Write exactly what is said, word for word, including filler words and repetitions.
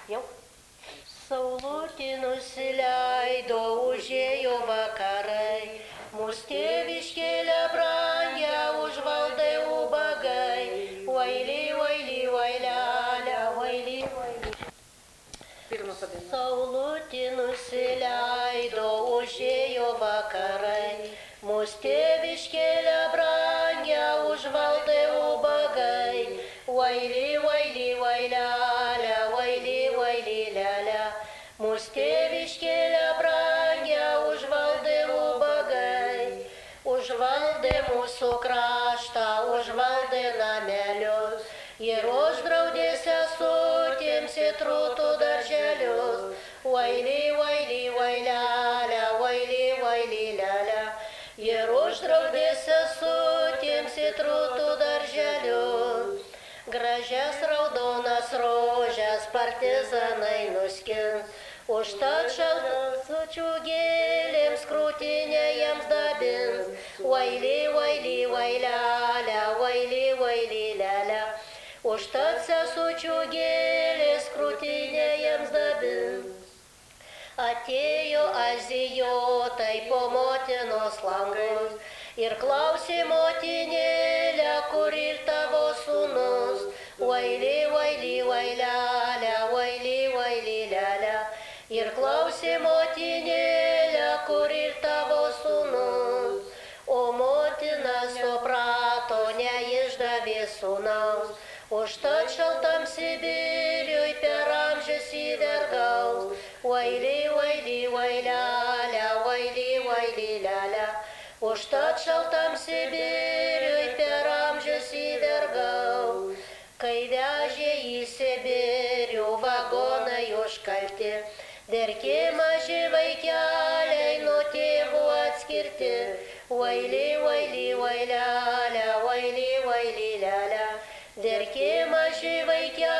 Jau. Saulutė nusileido, užėjo vakarai, mūsų tėviškėlę brangę užvaldė ubagai. Vaily, vaily, vailelė, vaily, vaily. Saulutė nusileido, užėjo vakarai, mūsų tėviškėlę brangę užvaldė ubagai. Vaily, vaily, vailelė, vaily, vaily, lelė. Mūsų tėviškėlę brangę užvaldė ubagai. Užvaldė mūsų kraštą, užvaldė namelius. Ir uždraudė sesutėms į trūtų darželius. Vaily, vaily, vailelė, vaily, vaily, lelė. Ir uždraudė sesutėms į trūtų darželius. Gražias raudonas rožes partizanai nuskins, užtat šaltučių gėlėms krūtinę jiems dabins. Vaily, vaily, vailelė, vaily, vaily, lelė. Užtat sesučių gėlės krūtinę jiems dabins. Atėjo azijotai po motinos langus ir klausė motinėlę, kur ir tavo sūnus. Vaily, vaily, vailelė, vaily, vaily, lelė. Ir klausė motinėlę, kur ir tavo sūnus. O motina suprato, neišdavė sūnaus. Užtat šaltam Sibiriui per amžius įvergaus. Vaily, vaily, vailelė, vaily, vaily, lelė. Užtat šaltam Sibiriui per amžius įvergaus. Kai vežė į Sibirių vagonai užkalti, verkė maži vaikeliai nuo tėvų atskirti. Vaily, vaily, vailelė, vaily, vaily, lelė. Verkė maži vaikeliai